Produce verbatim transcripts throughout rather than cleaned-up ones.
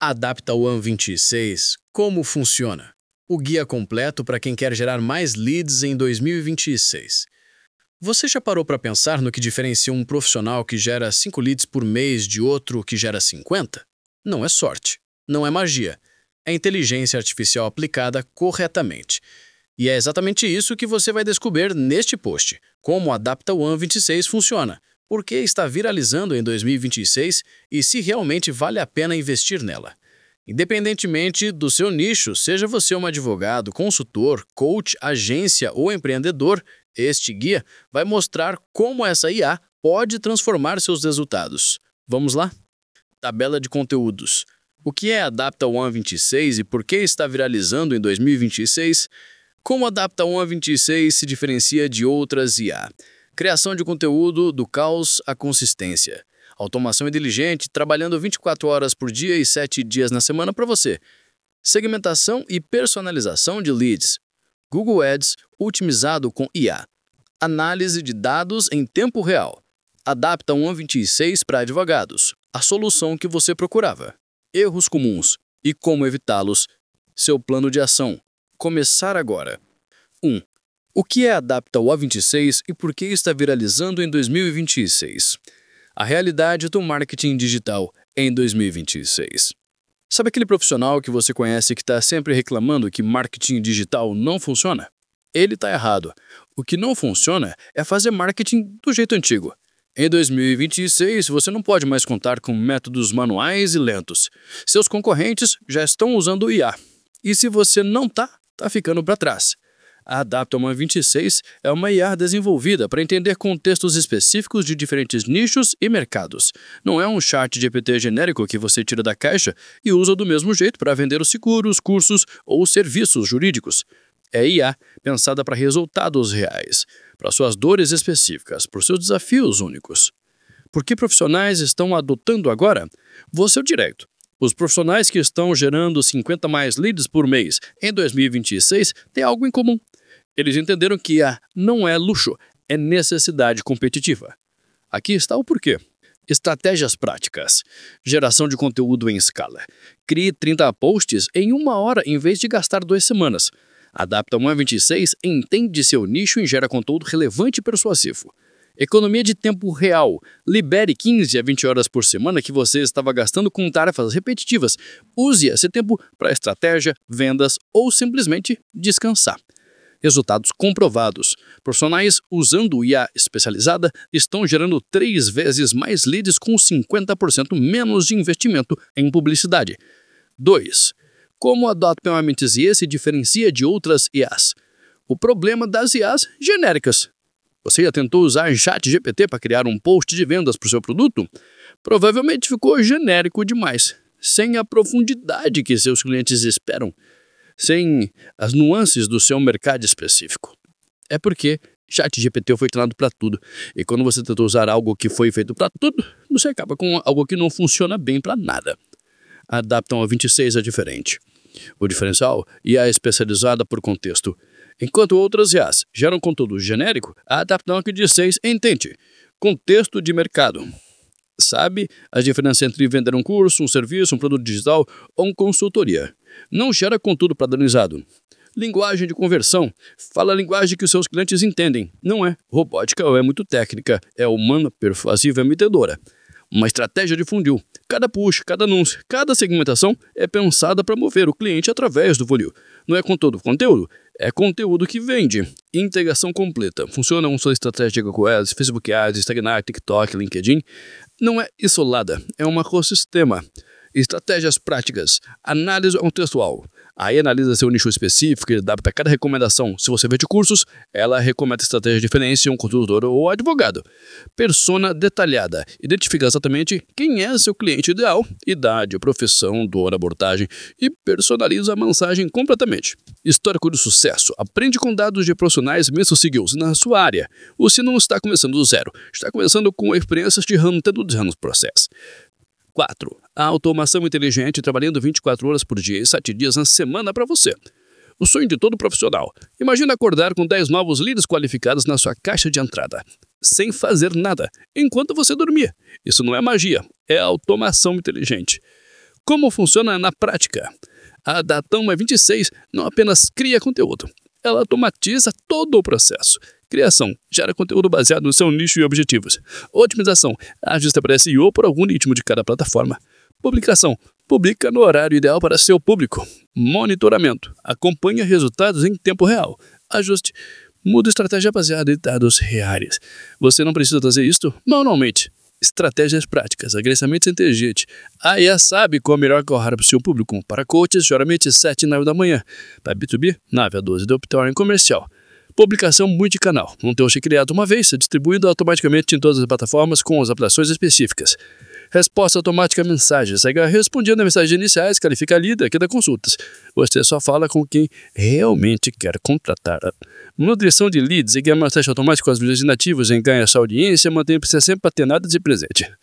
Adapta One vinte e seis, como funciona? O guia completo para quem quer gerar mais leads em dois mil e vinte e seis. Você já parou para pensar no que diferencia um profissional que gera cinco leads por mês de outro que gera cinquenta? Não é sorte, não é magia. É inteligência artificial aplicada corretamente. E é exatamente isso que você vai descobrir neste post. Como a Adapta One vinte e seis funciona, por que está viralizando em dois mil e vinte e seis e se realmente vale a pena investir nela. Independentemente do seu nicho, seja você um advogado, consultor, coach, agência ou empreendedor, este guia vai mostrar como essa I A pode transformar seus resultados. Vamos lá? Tabela de conteúdos. O que é a Adapta One vinte e seis e por que está viralizando em dois mil e vinte e seis? Como a Adapta One vinte e seis se diferencia de outras I A? Criação de conteúdo do caos à consistência. Automação inteligente, trabalhando vinte e quatro horas por dia e sete dias na semana para você. Segmentação e personalização de leads. Google Ads otimizado com I A. Análise de dados em tempo real. Adapta One vinte e seis para advogados. A solução que você procurava. Erros comuns e como evitá-los. Seu plano de ação. Começar agora. um. O que é a Adapta One vinte e seis e por que está viralizando em dois mil e vinte e seis? A realidade do marketing digital em dois mil e vinte e seis. Sabe aquele profissional que você conhece que está sempre reclamando que marketing digital não funciona? Ele está errado. O que não funciona é fazer marketing do jeito antigo. Em dois mil e vinte e seis, você não pode mais contar com métodos manuais e lentos. Seus concorrentes já estão usando I A. E se você não está, está ficando para trás. A Adapta One vinte e seis é uma I A desenvolvida para entender contextos específicos de diferentes nichos e mercados. Não é um chat G P T genérico que você tira da caixa e usa do mesmo jeito para vender os seguros, cursos ou serviços jurídicos. É I A pensada para resultados reais, para suas dores específicas, por seus desafios únicos. Por que profissionais estão adotando agora? Vou ser direto. Os profissionais que estão gerando cinquenta mais leads por mês em dois mil e vinte e seis têm algo em comum. Eles entenderam que I A não é luxo, é necessidade competitiva. Aqui está o porquê. Estratégias práticas. Geração de conteúdo em escala. Crie trinta posts em uma hora em vez de gastar duas semanas. Adapta One vinte e seis entende seu nicho e gera conteúdo relevante e persuasivo. Economia de tempo real. Libere quinze a vinte horas por semana que você estava gastando com tarefas repetitivas. Use esse tempo para estratégia, vendas ou simplesmente descansar. Resultados comprovados. Profissionais usando I A especializada estão gerando três vezes mais leads com cinquenta por cento menos de investimento em publicidade. dois. Como a Adapta One vinte e seis se diferencia de outras I As? O problema das I As genéricas. Você já tentou usar chat G P T para criar um post de vendas para o seu produto? Provavelmente ficou genérico demais, sem a profundidade que seus clientes esperam, sem as nuances do seu mercado específico. É porque chat G P T foi treinado para tudo, e quando você tenta usar algo que foi feito para tudo, você acaba com algo que não funciona bem para nada. A Adapta One vinte e seis é diferente. O diferencial I A é especializada por contexto. Enquanto outras I As geram conteúdo genérico, a Adapta One vinte e seis entende contexto de mercado. Sabe a diferença entre vender um curso, um serviço, um produto digital ou uma consultoria. Não gera conteúdo padronizado. Linguagem de conversão. Fala a linguagem que os seus clientes entendem. Não é robótica ou é muito técnica. É humana, persuasiva e metedora. Uma estratégia de funil. Cada push, cada anúncio, cada segmentação é pensada para mover o cliente através do funil. Não é conteúdo conteúdo, é conteúdo que vende. Integração completa. Funciona com sua estratégia de Google Ads, Facebook Ads, Instagram, TikTok, LinkedIn. Não é isolada, é um ecossistema. Estratégias práticas. Análise contextual. Aí analisa seu nicho específico e adapta cada recomendação. Se você vende cursos, ela recomenda estratégia diferente em um consultor ou advogado. Persona detalhada. Identifica exatamente quem é seu cliente ideal, idade, profissão, dor, abordagem e personaliza a mensagem completamente. Histórico de sucesso. Aprende com dados de profissionais bem-sucedidos na sua área. Você não está começando do zero. Está começando com experiências de tendo anos processo. quatro. A automação inteligente trabalhando vinte e quatro horas por dia e sete dias na semana para você. O sonho de todo profissional. Imagina acordar com dez novos leads qualificados na sua caixa de entrada, sem fazer nada, enquanto você dormia. Isso não é magia, é automação inteligente. Como funciona na prática? A Datum vinte e seis não apenas cria conteúdo, ela automatiza todo o processo. Criação, gera conteúdo baseado no seu nicho e objetivos. Otimização, ajusta para S E O por algum ritmo de cada plataforma. Publicação, publica no horário ideal para seu público. Monitoramento, acompanha resultados em tempo real. Ajuste, muda estratégia baseada em dados reais. Você não precisa fazer isto manualmente. Estratégias práticas, agressamentos inteligentes. A I A sabe qual é melhor correr para o seu público. Para coaches, geralmente às sete e nove da manhã. Para B dois B, nove a doze do optório comercial. Publicação multicanal. Um texto criado uma vez, é distribuído automaticamente em todas as plataformas com as aplicações específicas. Resposta automática a mensagens. Segue respondendo a mensagens iniciais, qualifica a lida aqui da consultas. Você só fala com quem realmente quer contratar. Nutrição de leads. Segue a teste automático com as visões inativas, enganha sua audiência, mantém você sempre atenado e presente.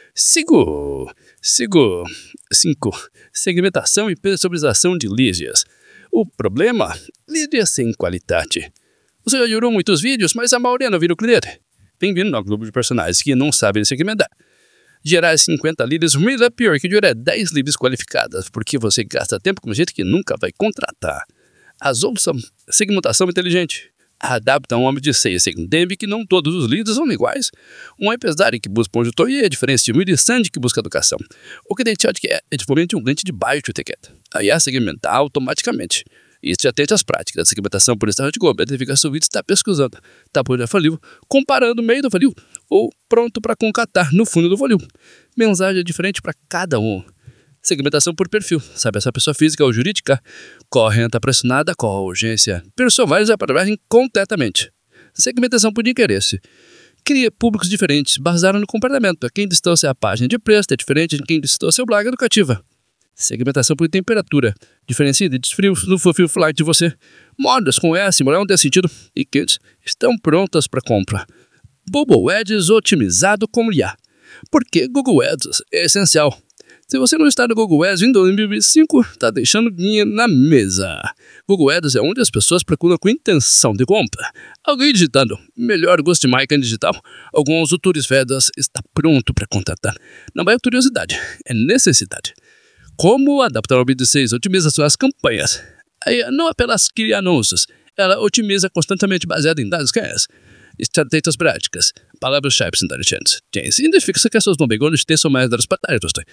Sigo. Sigo. cinco. Segmentação e personalização de leads. O problema? Leads sem qualidade. Você já gerou muitos vídeos, mas a maioria não vira o cliente. Bem-vindo ao grupo de personagens que não sabem segmentar. Gerar cinquenta leads é pior que gerar dez leads qualificadas, porque você gasta tempo com gente que nunca vai contratar. As outras são segmentação inteligente. Adapta um homem de seis, entende que não todos os leads são iguais. Um empresário que busca um consultoria é diferente de um interessante que busca educação. O cliente é, é diferente de um cliente de baixo etiqueta. Aí é segmentar automaticamente. Isso já tem as práticas. A segmentação por estado de governo, identifica se o vídeo está pesquisando, está por já faliu, comparando o meio do faliu, ou pronto para concatar no fundo do faliu. Mensagem é diferente para cada um. Segmentação por perfil. Sabe essa pessoa física ou jurídica? Corrente pressionada, qual urgência? Personaliza para trabalhar completamente. Segmentação por interesse. Cria públicos diferentes, baseado no comportamento. Quem distorce a página de preço é diferente de quem distorce o blog educativa. Segmentação por temperatura. Diferencia de frio no perfil flight de você. Modas com S, moral não tem sentido. E kits estão prontas para compra. Google Ads otimizado com I A. Por que Google Ads é essencial? Se você não está no Google Ads em dois mil e vinte e cinco, está deixando dinheiro na mesa. Google Ads é onde as pessoas procuram com intenção de compra. Alguém digitando, melhor gosto de marca digital, alguns autores vedas está pronto para contratar. Não é curiosidade, é necessidade. Como adaptar o vinte e seis otimiza suas campanhas? Aí não apenas cria anúncios, ela otimiza constantemente baseada em dados reais. Estratégias práticas, palavras-chave inteligentes. Gente, identifica que essas bombegões têm mais dados para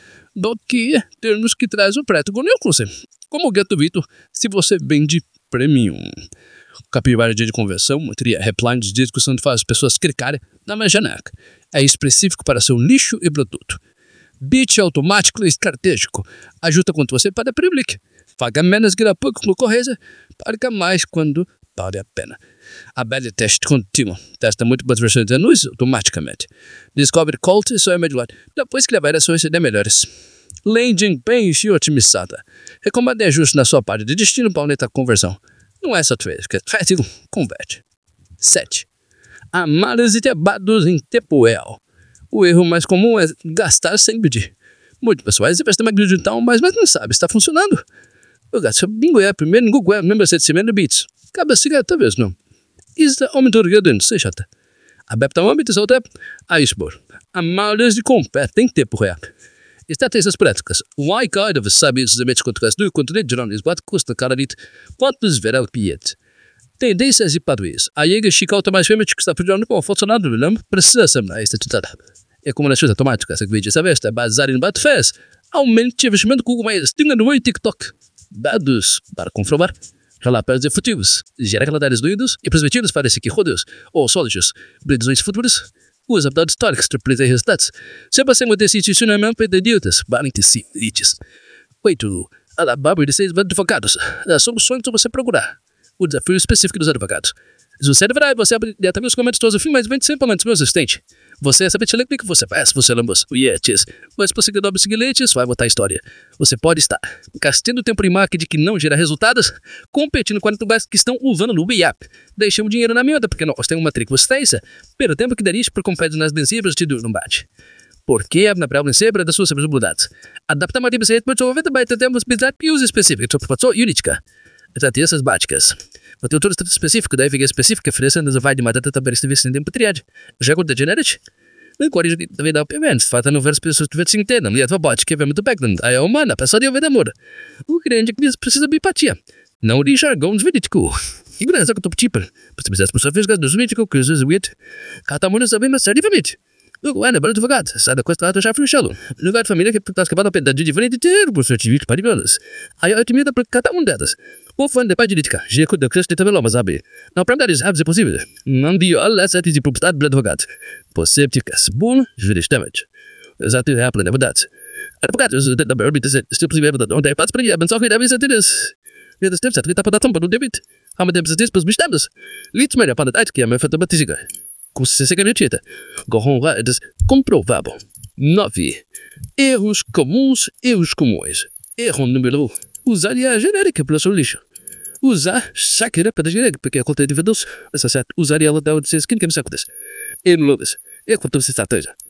do que termos que traz o prato com você. Como gratuito, se você vende premium. Capivara de conversão, cria repline de discussão que faz as pessoas clicarem na Majanak. É específico para seu nicho e produto. Bit automático e estratégico. Ajuda quando você paga public. Paga menos que a pouco concorrência, paga mais quando vale a pena. A beta teste contínuo. Testa múltiplas versões de anúncios automaticamente. Descobre qual só é melhor. Depois que levar ações de melhores. Landing page otimizada. Recomenda ajuste na sua parte de destino para aumentar a conversão. Não é só três, que é fácil, converte. sete. Análise de dados em tempo real. O erro mais comum é gastar sem pedir. Muitas pessoas investem mais digital, mas, mas não sabe, está funcionando. Eu gasto bingo é primeiro em Google, mesmo setecientos bits. Cabe assim, talvez não. Isso aumentou o redundante, se chata. A beta âmbito é outra, a expor. Análise de compete em tempo real. Estratégias práticas. Why cada vez sabe os eventos contra do controle de jornalismo, quanto custa cada litro, quantos verá o cliente. Tendências e padrões. A Jäger Chica automaticamente que está pedindo para o funcionário do lama precisa ser mais estudada. É como nas coisas automáticas, que vídeo sabe, está baseado em Batfest. Aumente o investimento com mais tinha no TikTok. Dados para comprovar. Relatórios efetivos. Gera calendários doidos e perspectivas para esse que rodeos ou sólidos. Previsões futuras. Os dados históricos para prever resultados. Sempre assim, manter esse institucionamento para idiotas. Valente-se, elites. oito. A barba de seis advogados. As soluções que você procurar. O desafio específico dos advogados. Se você deverá, você abre também os comentários todos o fim, mas vem sempre para meu assistente. Você sabe o que você faz, você lambos, o Yetis. Mas para seguir novos seguintes, vai botar a história. Você pode estar gastando tempo em marketing que não gera resultados, competindo com as que estão usando no I A P. Deixamos dinheiro na minha, porque nós temos uma tricostência, pelo tempo que daria por competir nas vencidas de não bate. Porque na prova vencida das suas possibilidades. Adapta mais de para o evento, vai ter tempos bizarros e uso específico, para única. Estratégias básicas. O teu todo específico, daí fica específica, oferecendo vai de uma data para este em tempo triade. Já conta generate? Men qual é a vida obviamente, fata no verso pessoas tiver cinquenta, mulher vai bote que vem muito backland, aí é humana, pessoa de vida muda. O grande que precisa de empatia. Não de jargões verídico. E grande que top cheaper. Mas se por vez dos verídico que os wit, cada mundo sabe mais seriamente. O ano é devagar, sai da questão já fui chalo. Lugar de família que está escapando pela de diferente ter por sorte de paribelas. Aí eu timida para cada um delas. O fã de política, já que o Cristo também mas sabe. Não para dar é possível. Não dio alla sete de propriedade para devagar. Possíveis bom, juris damage. Exato é a plena verdade. Advogados da Barbie diz still possível da onde é para para ben só que deve ser isso. Via das tempos a para dar tampa do debit. Há tempos dispos bestemdos. Leads melhor para a que é me fata batisiga. Com se secretieta. Gorron é comprovável. nove. Erros comuns, erros comuns. Erro número um. Usar a genérica pela sua lixo. Usar saqueira para genérica, porque a conta de vedos, essa certo, usar ela da de ser skin que me sacudas. E no lodes. É quanto se estratégia.